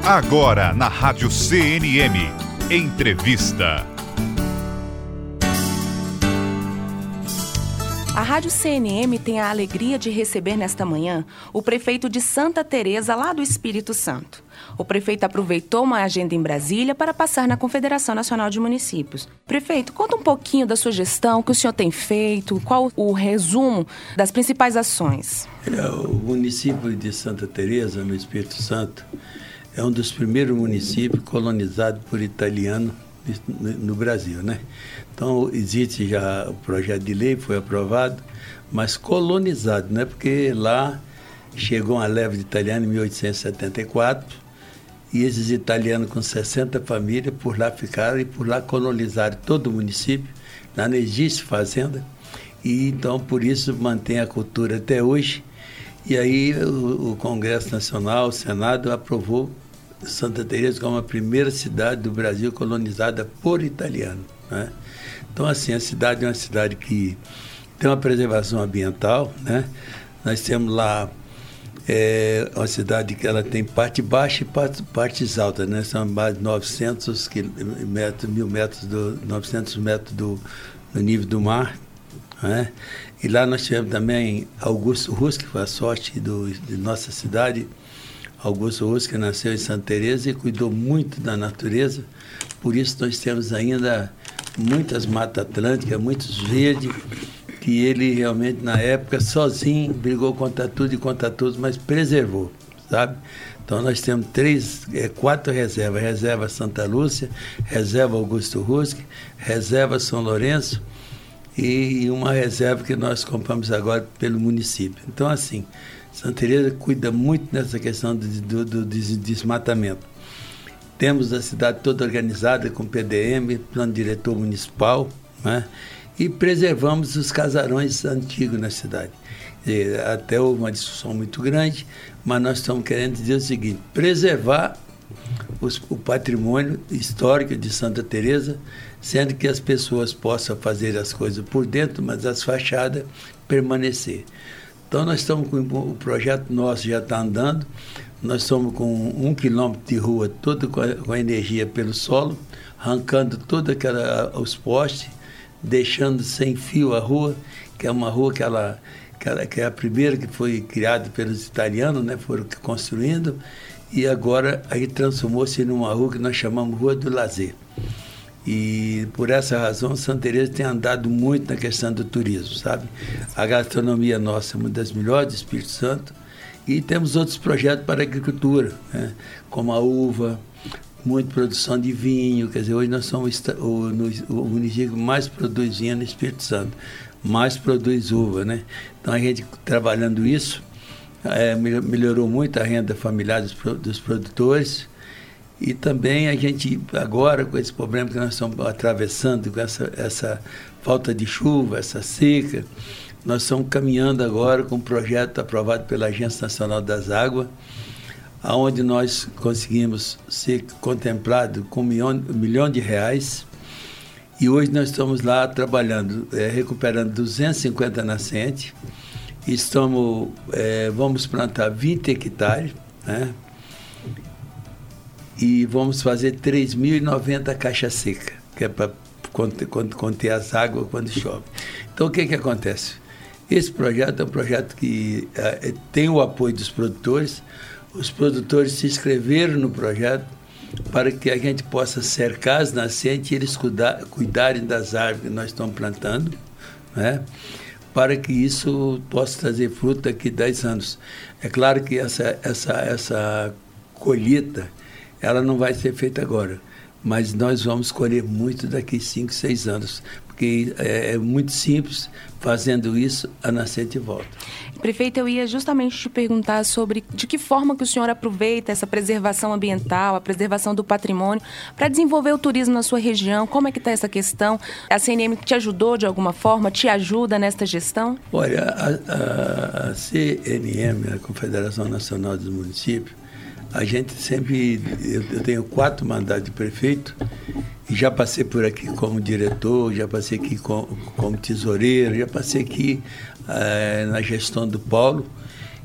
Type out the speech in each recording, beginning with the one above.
Agora na Rádio CNM, entrevista. A Rádio CNM tem a alegria de receber nesta manhã o prefeito de Santa Teresa, lá do Espírito Santo. O prefeito aproveitou uma agenda em Brasília para passar na Confederação Nacional de Municípios. Prefeito, conta um pouquinho da sua gestão, o que o senhor tem feito, qual o resumo das principais ações. O município de Santa Teresa, no Espírito Santo, é um dos primeiros municípios colonizados por italianos no Brasil, né? Então, existe já o projeto de lei, foi aprovado, mas colonizado, né? Porque lá chegou uma leva de italianos em 1874 e esses italianos com 60 famílias por lá ficaram e por lá colonizaram todo o município. Lá não existe fazenda e então por isso mantém a cultura até hoje. E aí o Congresso Nacional, o Senado, aprovou Santa Teresa como a primeira cidade do Brasil colonizada por italiano, né? Então, assim, a cidade é uma cidade que tem uma preservação ambiental, né? Nós temos lá uma cidade que ela tem parte baixa e partes altas, né? São mais de 900 metros do nível do mar, né? E lá nós tivemos também Augusto Rusque, que foi a sorte de nossa cidade. Augusto Rusque nasceu em Santa Teresa e cuidou muito da natureza, por isso nós temos ainda muitas matas atlânticas, muitos verdes, que ele realmente na época sozinho brigou contra tudo e contra todos, mas preservou, sabe? Então nós temos 4 reservas, reserva Santa Lúcia, reserva Augusto Rusque, reserva São Lourenço e uma reserva que nós compramos agora pelo município. Então assim, Santa Teresa cuida muito nessa questão do desmatamento. Temos a cidade toda organizada com PDM, plano diretor municipal, né? E preservamos os casarões antigos na cidade. Até houve uma discussão muito grande, mas nós estamos querendo dizer o seguinte: preservar o patrimônio histórico de Santa Teresa, sendo que as pessoas possam fazer as coisas por dentro, mas as fachadas permanecer. Então, nós estamos com o projeto nosso já está andando, nós estamos com 1 quilômetro de rua, toda com energia pelo solo, arrancando todos os postes, deixando sem fio a rua, que é uma rua que é a primeira que foi criada pelos italianos, né, foram construindo, e agora aí transformou-se numa rua que nós chamamos Rua do Lazer. E por essa razão, Santa Teresa tem andado muito na questão do turismo, sabe? A gastronomia nossa é uma das melhores do Espírito Santo e temos outros projetos para a agricultura, né? Como a uva, muita produção de vinho, quer dizer, hoje nós somos o município que mais produz vinho no Espírito Santo, mais produz uva, né? Então a gente trabalhando isso, melhorou muito a renda familiar dos produtores. E também a gente, agora, com esse problema que nós estamos atravessando, com essa falta de chuva, essa seca, nós estamos caminhando agora com um projeto aprovado pela Agência Nacional das Águas, onde nós conseguimos ser contemplados com R$1 milhão. E hoje nós estamos lá trabalhando, recuperando 250 nascentes, e vamos plantar 20 hectares, né? E vamos fazer 3.090 caixas secas, que é para conter as águas quando chove. Então, o que acontece? Esse projeto é um projeto que tem o apoio dos produtores. Os produtores se inscreveram no projeto para que a gente possa cercar as nascentes e eles cuidarem das árvores que nós estamos plantando, né? Para que isso possa trazer fruto daqui a 10 anos. É claro que essa colheita ela não vai ser feita agora, mas nós vamos colher muito daqui a 5, 6 anos, porque é muito simples, fazendo isso, a nascente volta. Prefeito, eu ia justamente te perguntar sobre de que forma que o senhor aproveita essa preservação ambiental, a preservação do patrimônio, para desenvolver o turismo na sua região. Como é que está essa questão? A CNM te ajudou de alguma forma, te ajuda nesta gestão? Olha, a CNM, a Confederação Nacional dos Municípios, a gente sempre, eu tenho 4 mandatos de prefeito e já passei por aqui como diretor, já passei aqui como tesoureiro, já passei aqui na gestão do Paulo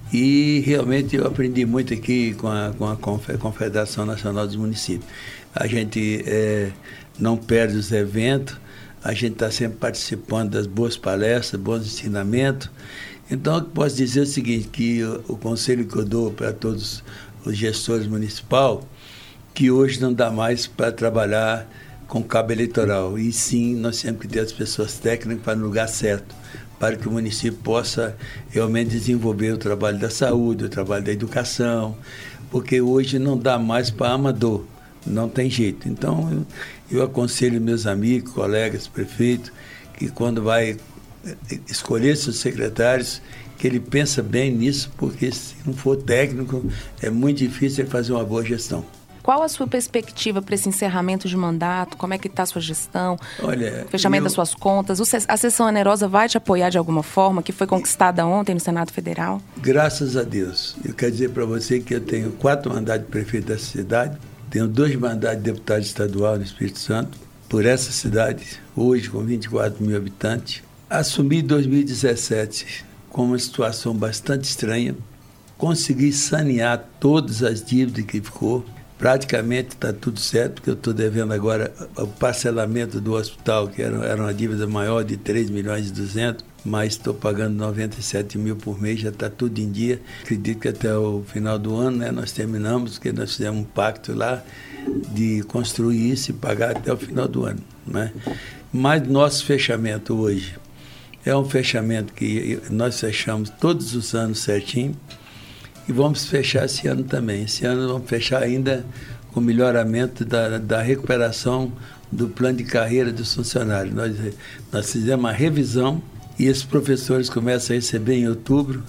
E realmente eu aprendi muito aqui com a Confederação Nacional dos Municípios. A gente não perde os eventos, a gente está sempre participando das boas palestras, bons ensinamentos. Então, eu posso dizer o seguinte, que o conselho que eu dou para todos os gestores municipais, que hoje não dá mais para trabalhar com cabo eleitoral, e sim, nós temos que ter as pessoas técnicas para no lugar certo, para que o município possa realmente desenvolver o trabalho da saúde, o trabalho da educação, porque hoje não dá mais para amador, não tem jeito. Então, eu aconselho meus amigos, colegas, prefeitos, que quando vai escolher seus secretários, que ele pensa bem nisso, porque se não for técnico, é muito difícil ele fazer uma boa gestão. Qual a sua perspectiva para esse encerramento de mandato? Como é que está a sua gestão? Olha, fechamento das suas contas? A sessão onerosa vai te apoiar de alguma forma, que foi conquistada ontem no Senado Federal? Graças a Deus. Eu quero dizer para você que eu tenho 4 mandatos de prefeito dessa cidade, tenho 2 mandatos de deputado estadual no Espírito Santo, por essa cidade, hoje com 24 mil habitantes. Assumi em 2017 com uma situação bastante estranha, consegui sanear todas as dívidas que ficou. Praticamente está tudo certo, porque eu estou devendo agora o parcelamento do hospital, que era uma dívida maior de 3 milhões e 200, mas estou pagando 97 mil por mês, já está tudo em dia. Acredito que até o final do ano, né, nós terminamos, porque nós fizemos um pacto lá de construir isso e pagar até o final do ano, né? Mas nosso fechamento hoje é um fechamento que nós fechamos todos os anos certinho, e vamos fechar esse ano também. Esse ano vamos fechar ainda com o melhoramento da recuperação do plano de carreira dos funcionários. Nós fizemos uma revisão e esses professores começam a receber em outubro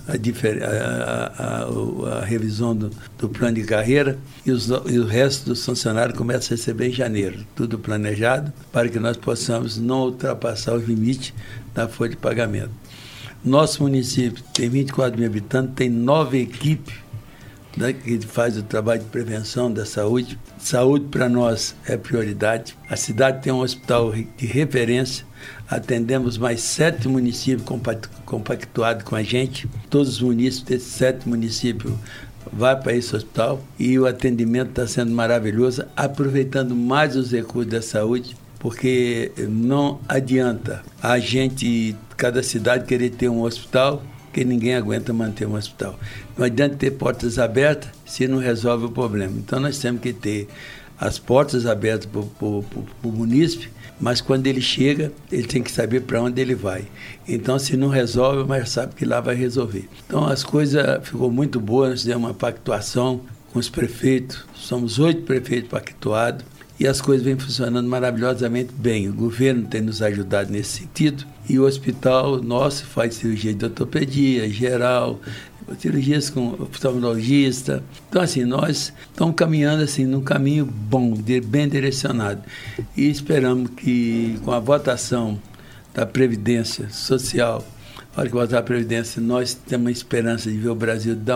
a revisão do plano de carreira e o resto dos funcionários começa a receber em janeiro. Tudo planejado para que nós possamos não ultrapassar o limite da folha de pagamento. Nosso município tem 24 mil habitantes, tem 9 equipes, né, que faz o trabalho de prevenção da saúde. Saúde para nós é prioridade. A cidade tem um hospital de referência. Atendemos mais 7 municípios compactuados com a gente. Todos os municípios desses 7 municípios vão para esse hospital e o atendimento está sendo maravilhoso, aproveitando mais os recursos da saúde, porque não adianta a gente, cada cidade, querer ter um hospital, que ninguém aguenta manter um hospital. Não adianta ter portas abertas se não resolve o problema. Então nós temos que ter as portas abertas para o munícipe, mas quando ele chega, ele tem que saber para onde ele vai. Então, se não resolve, mas sabe que lá vai resolver. Então, as coisas ficou muito boas, nós fizemos uma pactuação com os prefeitos, somos 8 prefeitos pactuados, e as coisas vêm funcionando maravilhosamente bem. O governo tem nos ajudado nesse sentido, e o hospital nosso faz cirurgia de ortopedia, geral, cirurgias com oftalmologista. Então, assim, nós estamos caminhando assim, num caminho bom, bem direcionado. E esperamos que, com a votação da Previdência Social, a hora que votar a Previdência, nós temos uma esperança de ver o Brasil dar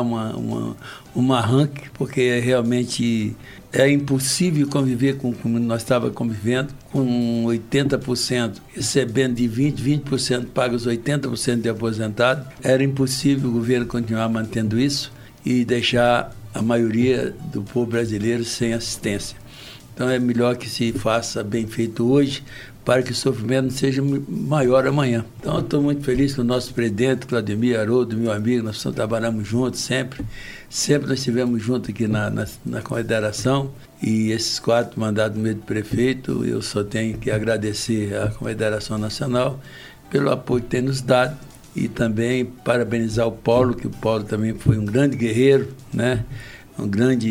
um arranque, porque realmente é impossível conviver como nós estávamos convivendo, com 80% recebendo de 20% paga os 80% de aposentado. Era impossível o governo continuar mantendo isso e deixar a maioria do povo brasileiro sem assistência. Então é melhor que se faça bem feito hoje, para que o sofrimento não seja maior amanhã. Então, eu estou muito feliz com o nosso presidente, Claudemir Haroldo, meu amigo, nós trabalhamos juntos sempre nós estivemos juntos aqui na Confederação, e esses 4 mandados do meio do prefeito, eu só tenho que agradecer à Confederação Nacional pelo apoio que tem nos dado, e também parabenizar o Paulo, que o Paulo também foi um grande guerreiro, né? um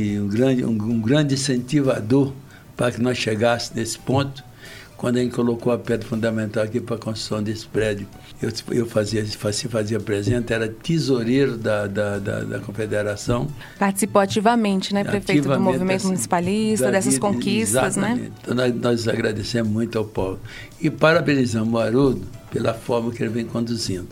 grande incentivador para que nós chegássemos nesse ponto. Quando a gente colocou a pedra fundamental aqui para a construção desse prédio, eu fazia presente, era tesoureiro da Confederação. Participou ativamente, né, prefeito, do movimento municipalista, dessas conquistas, exatamente, né? Então nós agradecemos muito ao Paulo. E parabenizamos o Haroldo pela forma que ele vem conduzindo.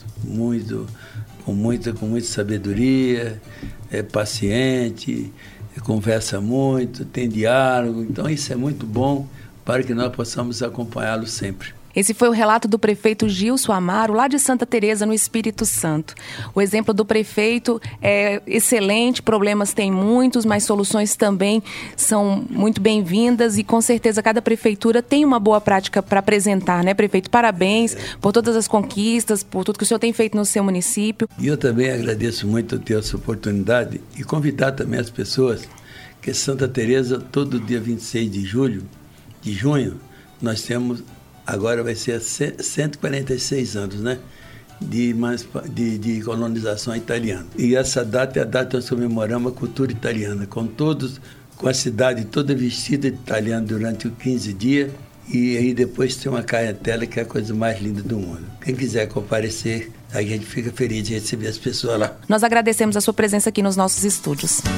Com muita sabedoria, é paciente, conversa muito, tem diálogo. Então isso é muito bom, para que nós possamos acompanhá-lo sempre. Esse foi o relato do prefeito Gilson Amaro, lá de Santa Teresa, no Espírito Santo. O exemplo do prefeito é excelente, problemas tem muitos, mas soluções também são muito bem-vindas e com certeza cada prefeitura tem uma boa prática para apresentar, né, prefeito? Parabéns por todas as conquistas, por tudo que o senhor tem feito no seu município. E eu também agradeço muito ter essa oportunidade e convidar também as pessoas que Santa Teresa, todo dia 26 de junho, nós temos, agora vai ser 146 anos, né? De colonização italiana. E essa data é a data que nós comemoramos a cultura italiana, com a cidade toda vestida de italiano durante 15 dias, e aí depois tem uma carretela que é a coisa mais linda do mundo. Quem quiser comparecer, a gente fica feliz de receber as pessoas lá. Nós agradecemos a sua presença aqui nos nossos estúdios.